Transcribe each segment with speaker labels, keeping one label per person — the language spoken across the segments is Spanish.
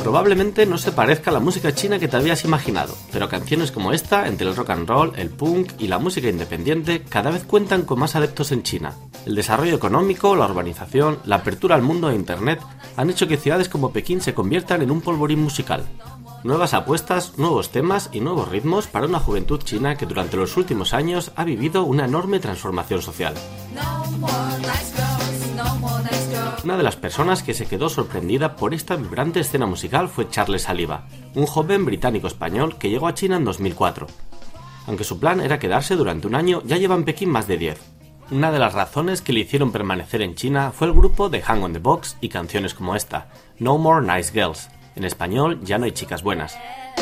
Speaker 1: Probablemente no se parezca a la música china que te habías imaginado, pero canciones como esta, entre el rock and roll, el punk y la música independiente, cada vez cuentan con más adeptos en China. El desarrollo económico, la urbanización, la apertura al mundo de Internet han hecho que ciudades como Pekín se conviertan en un polvorín musical. Nuevas apuestas, nuevos temas y nuevos ritmos para una juventud china que durante los últimos años ha vivido una enorme transformación social. Una de las personas que se quedó sorprendida por esta vibrante escena musical fue Charles Saliba, un joven británico-español que llegó a China en 2004. Aunque su plan era quedarse durante un año, ya lleva en Pekín más de 10. Una de las razones que le hicieron permanecer en China fue el grupo The Hang on the Box y canciones como esta, No More Nice Girls. En español, Ya no hay chicas buenas.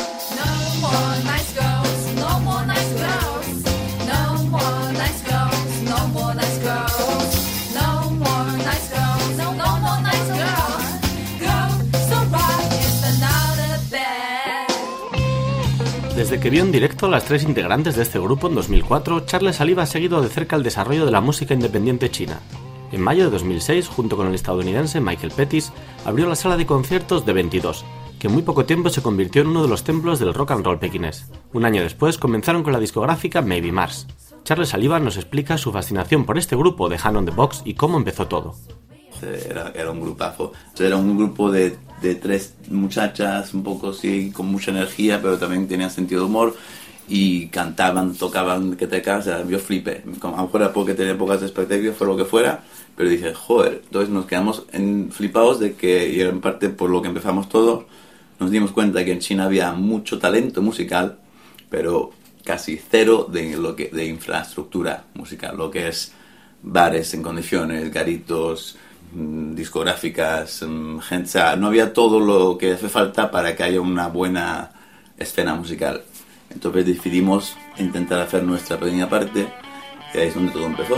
Speaker 1: Desde que vio en directo a las tres integrantes de este grupo en 2004, Charles Saliba ha seguido de cerca el desarrollo de la música independiente china. En mayo de 2006, junto con el estadounidense Michael Pettis, abrió la sala de conciertos de 22, que en muy poco tiempo se convirtió en uno de los templos del rock and roll pequinés. Un año después comenzaron con la discográfica Maybe Mars. Charles Saliba nos explica su fascinación por este grupo de Hang on the Box y cómo empezó todo.
Speaker 2: Era un grupazo. Era un grupo de tres muchachas, un poco sí, con mucha energía, pero también tenían sentido de humor y cantaban, tocaban, que te cagas. Yo flipé. A lo mejor era porque tenía pocas expectativas, fue lo que fuera, pero dije, joder. Entonces nos quedamos flipados de que, y en parte por lo que empezamos todo, nos dimos cuenta que en China había mucho talento musical, pero casi cero de infraestructura musical, lo que es bares en condiciones, garitos, discográficas, gente, o sea, no había todo lo que hace falta para que haya una buena escena musical. Entonces decidimos intentar hacer nuestra pequeña parte y ahí es donde todo empezó.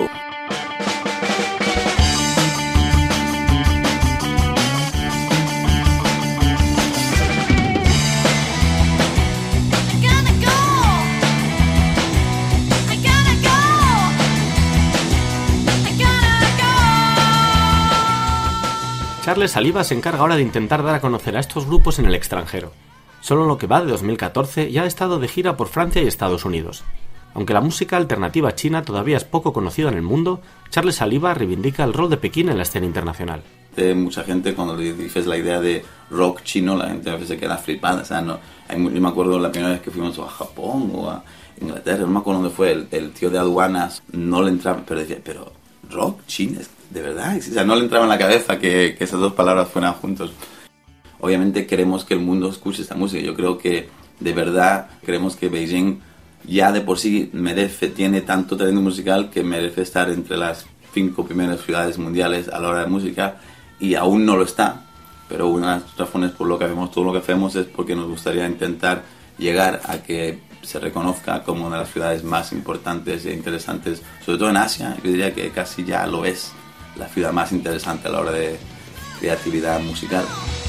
Speaker 1: Charles Saliba se encarga ahora de intentar dar a conocer a estos grupos en el extranjero. Solo en lo que va de 2014 ya ha estado de gira por Francia y Estados Unidos. Aunque la música alternativa china todavía es poco conocida en el mundo, Charles Saliba reivindica el rol de Pekín en la escena internacional.
Speaker 2: Mucha gente, cuando le dices la idea de rock chino, la gente a veces se queda flipada. O sea, yo me acuerdo la primera vez que fuimos a Japón o a Inglaterra, no me acuerdo dónde fue, el tío de aduanas no le entraba, pero decía, pero rock chino, de verdad, o sea, no le entraba en la cabeza que esas dos palabras fueran juntos. Obviamente queremos que el mundo escuche esta música. Yo creo que de verdad creemos que Beijing ya de por sí tiene tanto talento musical que merece estar entre las 5 primeras ciudades mundiales a la hora de música, y aún no lo está. Pero una de las razones por lo que hacemos todo lo que hacemos es porque nos gustaría intentar llegar a que se reconozca como una de las ciudades más importantes e interesantes, sobre todo en Asia. Yo diría que casi ya lo es la ciudad más interesante a la hora de creatividad musical.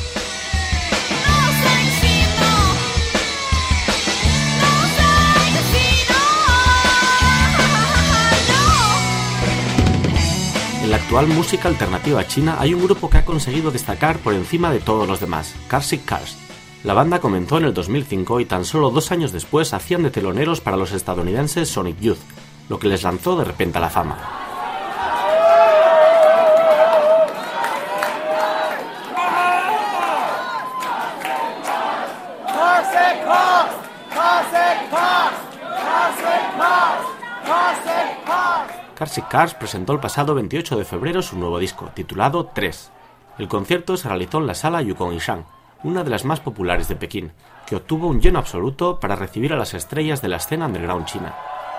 Speaker 1: En la actual música alternativa china hay un grupo que ha conseguido destacar por encima de todos los demás, Karsic Cars. La banda comenzó en el 2005 y tan solo 2 años después hacían de teloneros para los estadounidenses Sonic Youth, lo que les lanzó de repente a la fama. Karsic Cars presentó el pasado 28 de febrero su nuevo disco, titulado 3. El concierto se realizó en la sala Yukon Yishan, una de las más populares de Pekín, que obtuvo un lleno absoluto para recibir a las estrellas de la escena underground china.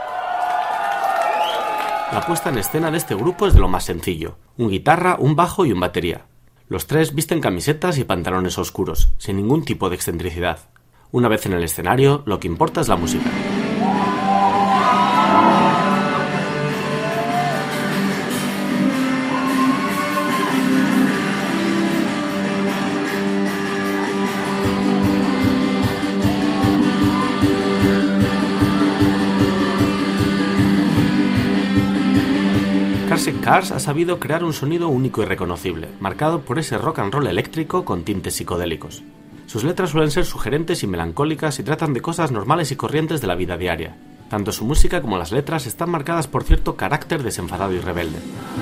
Speaker 1: La puesta en escena de este grupo es de lo más sencillo: un guitarra, un bajo y un batería. Los tres visten camisetas y pantalones oscuros, sin ningún tipo de excentricidad. Una vez en el escenario, lo que importa es la música. Karsic Cars ha sabido crear un sonido único y reconocible, marcado por ese rock and roll eléctrico con tintes psicodélicos. Sus letras suelen ser sugerentes y melancólicas y tratan de cosas normales y corrientes de la vida diaria. Tanto su música como las letras están marcadas por cierto carácter desenfadado y rebelde.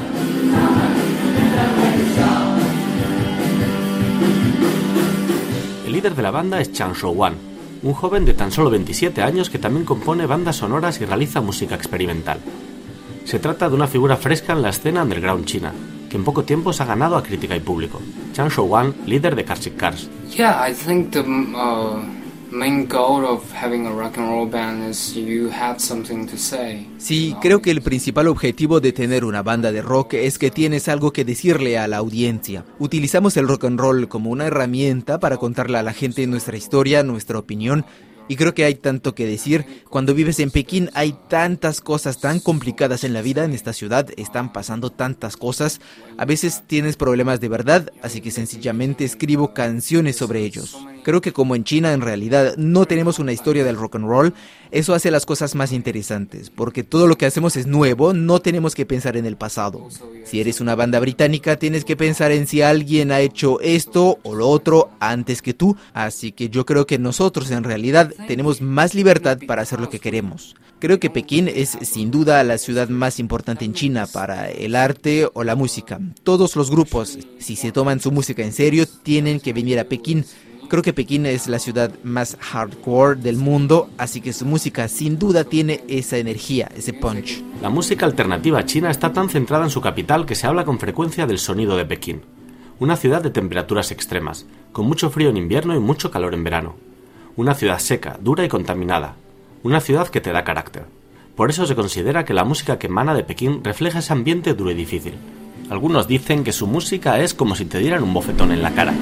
Speaker 1: El líder de la banda es Chan Shou-wan, un joven de tan solo 27 años que también compone bandas sonoras y realiza música experimental. Se trata de una figura fresca en la escena underground china, que en poco tiempo se ha ganado a crítica y público. Chan Shou-wan, líder de Carsick Cars.
Speaker 3: Yeah, I think the main goal of having a rock and roll band is you have something to say.
Speaker 4: Sí, creo que el principal objetivo de tener una banda de rock es que tienes algo que decirle a la audiencia. Utilizamos el rock and roll como una herramienta para contarle a la gente nuestra historia, nuestra opinión. Y creo que hay tanto que decir. Cuando vives en Pekín hay tantas cosas tan complicadas en la vida. En esta ciudad están pasando tantas cosas. A veces tienes problemas de verdad, así que sencillamente escribo canciones sobre ellos. Creo que como en China en realidad no tenemos una historia del rock and roll, eso hace las cosas más interesantes, porque todo lo que hacemos es nuevo, no tenemos que pensar en el pasado. Si eres una banda británica, tienes que pensar en si alguien ha hecho esto o lo otro antes que tú, así que yo creo que nosotros en realidad tenemos más libertad para hacer lo que queremos. Creo que Pekín es sin duda la ciudad más importante en China para el arte o la música. Todos los grupos, si se toman su música en serio, tienen que venir a Pekín. Creo que Pekín es la ciudad más hardcore del mundo, así que su música sin duda tiene esa energía, ese punch.
Speaker 1: La música alternativa china está tan centrada en su capital que se habla con frecuencia del sonido de Pekín. Una ciudad de temperaturas extremas, con mucho frío en invierno y mucho calor en verano. Una ciudad seca, dura y contaminada. Una ciudad que te da carácter. Por eso se considera que la música que emana de Pekín refleja ese ambiente duro y difícil. Algunos dicen que su música es como si te dieran un bofetón en la cara.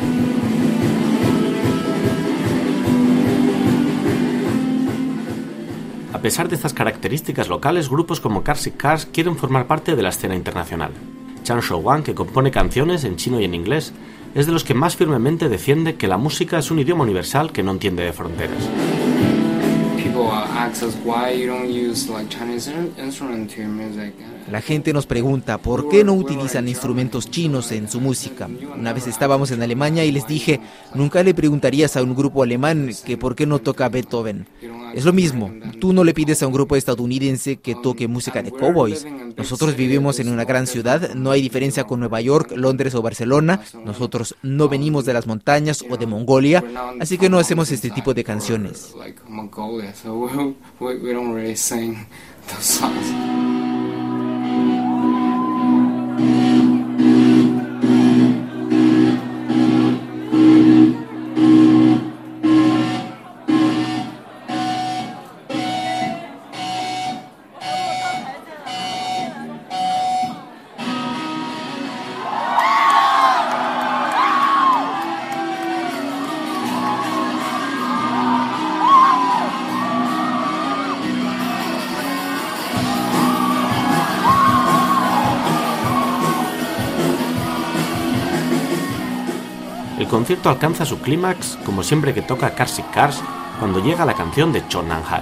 Speaker 1: A pesar de estas características locales, grupos como Carsick Cars quieren formar parte de la escena internacional. Chan Shou-wan, que compone canciones en chino y en inglés, es de los que más firmemente defiende que la música es un idioma universal que no entiende de fronteras.
Speaker 4: La gente nos pregunta por qué no utilizan instrumentos chinos en su música. Una vez estábamos en Alemania y les dije, nunca le preguntarías a un grupo alemán que por qué no toca Beethoven. Es lo mismo, tú no le pides a un grupo estadounidense que toque música de cowboys. Nosotros vivimos en una gran ciudad, no hay diferencia con Nueva York, Londres o Barcelona. Nosotros no venimos de las montañas o de Mongolia, así que no hacemos este tipo de canciones.
Speaker 1: El concierto alcanza su clímax, como siempre que toca Carsick Cars, cuando llega la canción de Chon Nan-hae.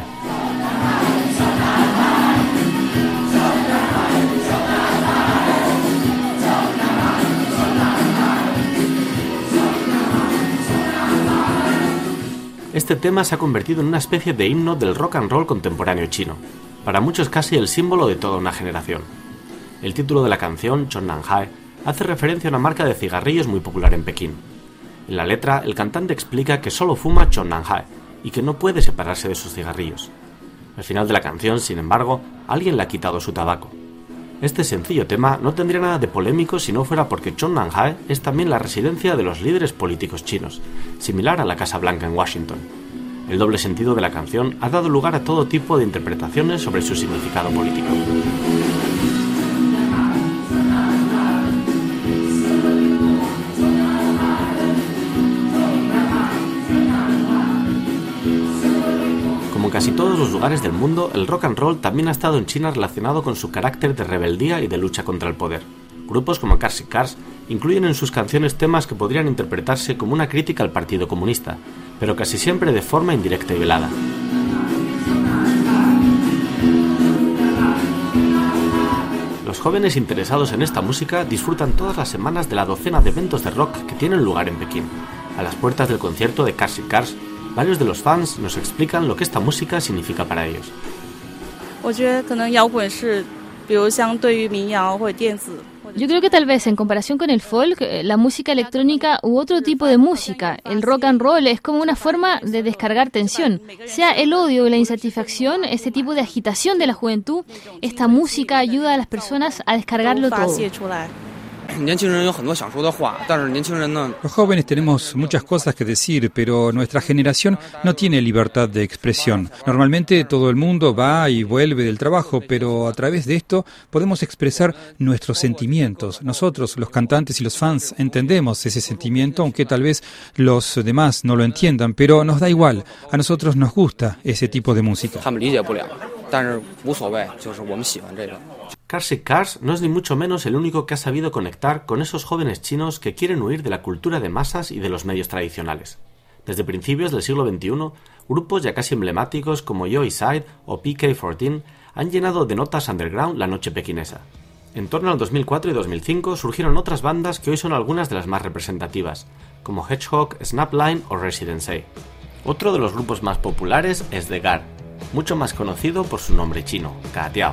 Speaker 1: Este tema se ha convertido en una especie de himno del rock and roll contemporáneo chino. Para muchos casi el símbolo de toda una generación. El título de la canción, Chon Nan-hae, hace referencia a una marca de cigarrillos muy popular en Pekín. En la letra, el cantante explica que solo fuma Chon Nan-hae y que no puede separarse de sus cigarrillos. Al final de la canción, sin embargo, alguien le ha quitado su tabaco. Este sencillo tema no tendría nada de polémico si no fuera porque Chon Nan-hae es también la residencia de los líderes políticos chinos, similar a la Casa Blanca en Washington. El doble sentido de la canción ha dado lugar a todo tipo de interpretaciones sobre su significado político. Como en casi todos los lugares del mundo, el rock and roll también ha estado en China relacionado con su carácter de rebeldía y de lucha contra el poder. Grupos como Carsick Cars incluyen en sus canciones temas que podrían interpretarse como una crítica al Partido Comunista, pero casi siempre de forma indirecta y velada. Los jóvenes interesados en esta música disfrutan todas las semanas de la docena de eventos de rock que tienen lugar en Pekín. A las puertas del concierto de Cars y Cars, varios de los fans nos explican lo que esta música significa para ellos.
Speaker 5: Yo creo que tal vez en comparación con el folk, la música electrónica u otro tipo de música, el rock and roll es como una forma de descargar tensión. Sea el odio o la insatisfacción, este tipo de agitación de la juventud, esta música ayuda a las personas a descargarlo todo.
Speaker 6: Los jóvenes tenemos muchas cosas que decir, pero nuestra generación no tiene libertad de expresión. Normalmente todo el mundo va y vuelve del trabajo, pero a través de esto podemos expresar nuestros sentimientos. Nosotros, los cantantes y los fans, entendemos ese sentimiento, aunque tal vez los demás no lo entiendan, pero nos da igual. A nosotros nos gusta ese tipo de música.
Speaker 1: Cars y Cars no es ni mucho menos el único que ha sabido conectar con esos jóvenes chinos que quieren huir de la cultura de masas y de los medios tradicionales. Desde principios del siglo XXI, grupos ya casi emblemáticos como Yo Side o PK-14 han llenado de notas underground la noche pequinesa. En torno al 2004 y 2005 surgieron otras bandas que hoy son algunas de las más representativas, como Hedgehog, Snapline o Residence A. Otro de los grupos más populares es The Gar, mucho más conocido por su nombre chino, Katiao.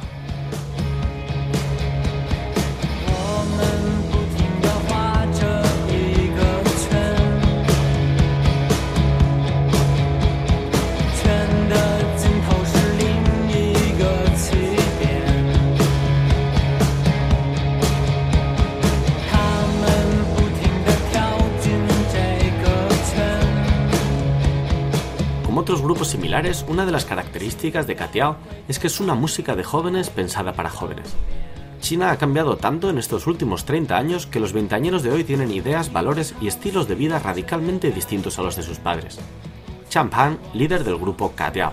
Speaker 1: Otros grupos similares, una de las características de Katiao es que es una música de jóvenes pensada para jóvenes. China ha cambiado tanto en estos últimos 30 años que los veinteañeros de hoy tienen ideas, valores y estilos de vida radicalmente distintos a los de sus padres. Chan Pan, líder del grupo Katiao.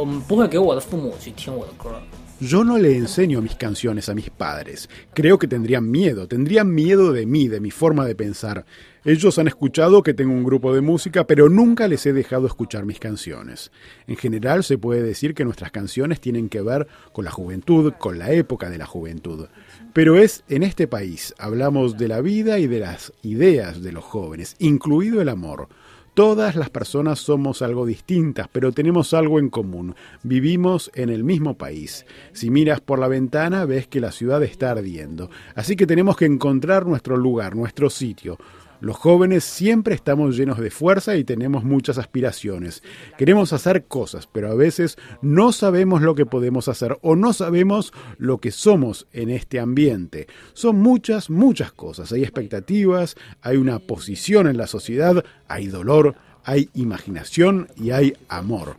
Speaker 7: Yo no le enseño mis canciones a mis padres. Creo que tendrían miedo de mí, de mi forma de pensar. Ellos han escuchado que tengo un grupo de música, pero nunca les he dejado escuchar mis canciones. En general se puede decir que nuestras canciones tienen que ver con la juventud, con la época de la juventud. Pero es en este país, hablamos de la vida y de las ideas de los jóvenes, incluido el amor. Todas las personas somos algo distintas, pero tenemos algo en común. Vivimos en el mismo país. Si miras por la ventana, ves que la ciudad está ardiendo. Así que tenemos que encontrar nuestro lugar, nuestro sitio. Los jóvenes siempre estamos llenos de fuerza y tenemos muchas aspiraciones. Queremos hacer cosas, pero a veces no sabemos lo que podemos hacer o no sabemos lo que somos en este ambiente. Son muchas cosas. Hay expectativas, hay una posición en la sociedad, hay dolor, hay imaginación y hay amor.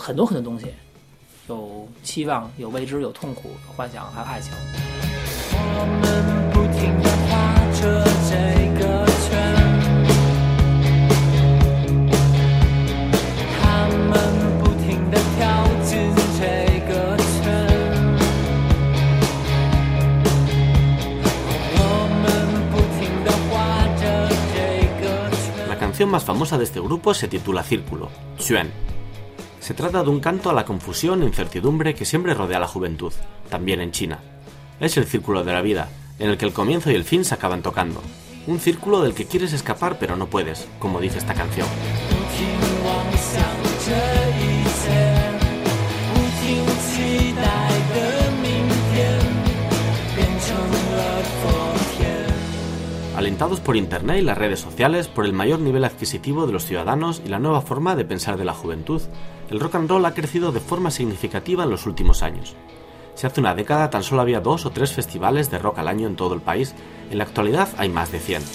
Speaker 1: La canción más famosa de este grupo se titula Círculo, Xuan. Se trata de un canto a la confusión e incertidumbre que siempre rodea a la juventud, también en China. Es el círculo de la vida, en el que el comienzo y el fin se acaban tocando. Un círculo del que quieres escapar pero no puedes, como dice esta canción. Alentados por internet y las redes sociales, por el mayor nivel adquisitivo de los ciudadanos y la nueva forma de pensar de la juventud, el rock and roll ha crecido de forma significativa en los últimos años. Si hace una década tan solo había 2 o 3 festivales de rock al año en todo el país, en la actualidad hay más de 100.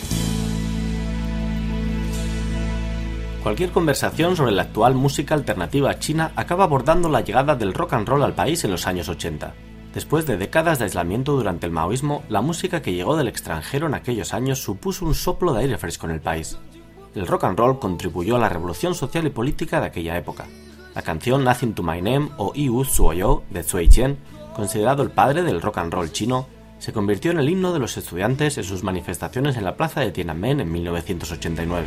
Speaker 1: Cualquier conversación sobre la actual música alternativa china acaba abordando la llegada del rock and roll al país en los años 80. Después de décadas de aislamiento durante el maoísmo, la música que llegó del extranjero en aquellos años supuso un soplo de aire fresco en el país. El rock and roll contribuyó a la revolución social y política de aquella época. La canción Nothing to My Name o Yiwu Suoyo de Cui Qian, considerado el padre del rock and roll chino, se convirtió en el himno de los estudiantes en sus manifestaciones en la plaza de Tiananmen en 1989.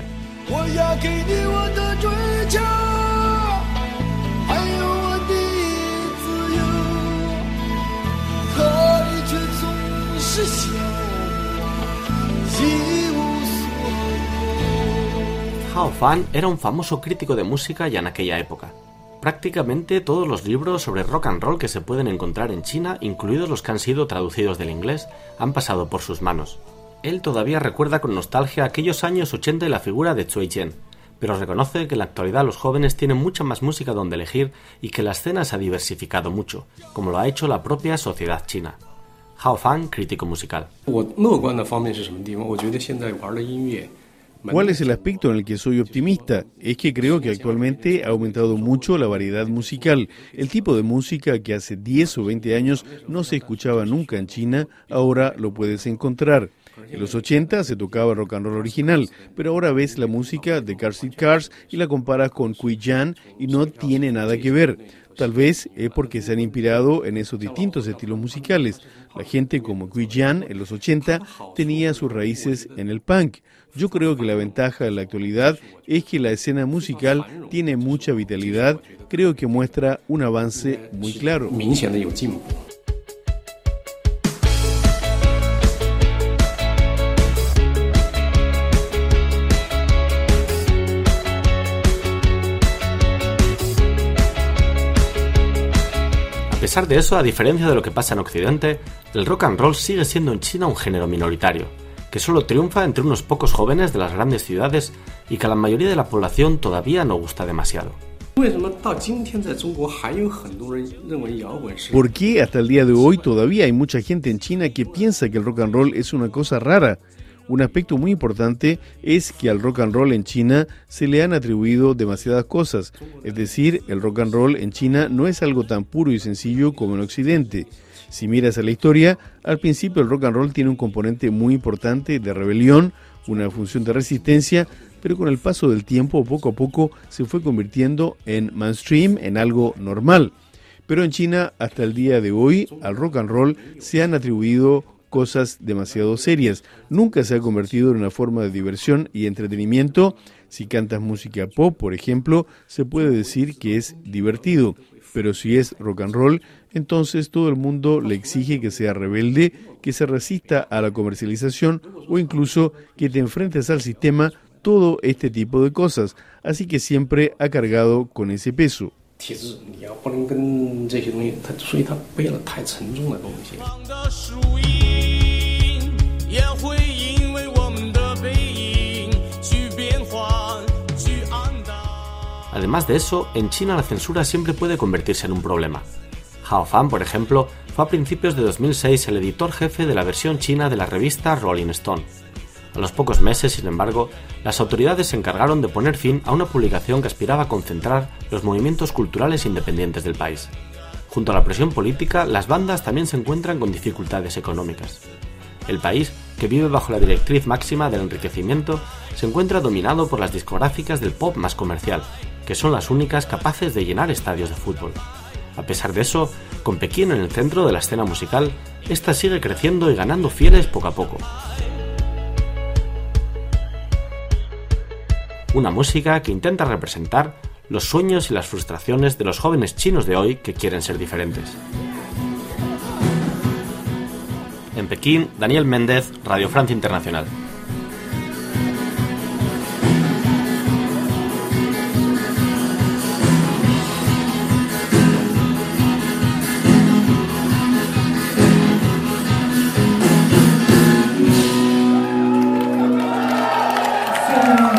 Speaker 1: Hao Fan era un famoso crítico de música ya en aquella época. Prácticamente todos los libros sobre rock and roll que se pueden encontrar en China, incluidos los que han sido traducidos del inglés, han pasado por sus manos. Él todavía recuerda con nostalgia aquellos años 80 y la figura de Cui Jian, pero reconoce que en la actualidad los jóvenes tienen mucha más música donde elegir y que la escena se ha diversificado mucho, como lo ha hecho la propia sociedad china. Hao Fan, crítico musical.
Speaker 8: ¿Cuál es el aspecto en el que soy optimista? Es que creo que actualmente ha aumentado mucho la variedad musical. El tipo de música que hace 10 o 20 años no se escuchaba nunca en China, ahora lo puedes encontrar. En los 80 se tocaba rock and roll original, pero ahora ves la música de Car Seat Cars y la comparas con Cui Jian y no tiene nada que ver. Tal vez es porque se han inspirado en esos distintos estilos musicales. La gente como Cui Jian en los 80 tenía sus raíces en el punk. Yo creo que la ventaja de la actualidad es que la escena musical tiene mucha vitalidad. Creo que muestra un avance muy claro.
Speaker 1: A pesar de eso, a diferencia de lo que pasa en Occidente, el rock and roll sigue siendo en China un género minoritario, que solo triunfa entre unos pocos jóvenes de las grandes ciudades y que a la mayoría de la población todavía no gusta demasiado.
Speaker 8: ¿Por qué hasta el día de hoy todavía hay mucha gente en China que piensa que el rock and roll es una cosa rara? Un aspecto muy importante es que al rock and roll en China se le han atribuido demasiadas cosas. Es decir, el rock and roll en China no es algo tan puro y sencillo como en Occidente. Si miras a la historia, al principio el rock and roll tiene un componente muy importante de rebelión, una función de resistencia, pero con el paso del tiempo, poco a poco, se fue convirtiendo en mainstream, en algo normal. Pero en China, hasta el día de hoy, al rock and roll se han atribuido cosas demasiado serias. Nunca se ha convertido en una forma de diversión y entretenimiento. Si cantas música pop, por ejemplo, se puede decir que es divertido. Pero si es rock and roll, entonces todo el mundo le exige que sea rebelde, que se resista a la comercialización o incluso que te enfrentes al sistema, todo este tipo de cosas. Así que siempre ha cargado con ese peso.
Speaker 1: Además de eso, en China la censura siempre puede convertirse en un problema. Hao Fan, por ejemplo, fue a principios de 2006 el editor jefe de la versión china de la revista Rolling Stone. A los pocos meses, sin embargo, las autoridades se encargaron de poner fin a una publicación que aspiraba a concentrar los movimientos culturales independientes del país. Junto a la presión política, las bandas también se encuentran con dificultades económicas. El país, que vive bajo la directriz máxima del enriquecimiento, se encuentra dominado por las discográficas del pop más comercial, que son las únicas capaces de llenar estadios de fútbol. A pesar de eso, con Pekín en el centro de la escena musical, esta sigue creciendo y ganando fieles poco a poco. Una música que intenta representar los sueños y las frustraciones de los jóvenes chinos de hoy que quieren ser diferentes. En Pekín, Daniel Méndez, Radio Francia Internacional.
Speaker 9: Thank you.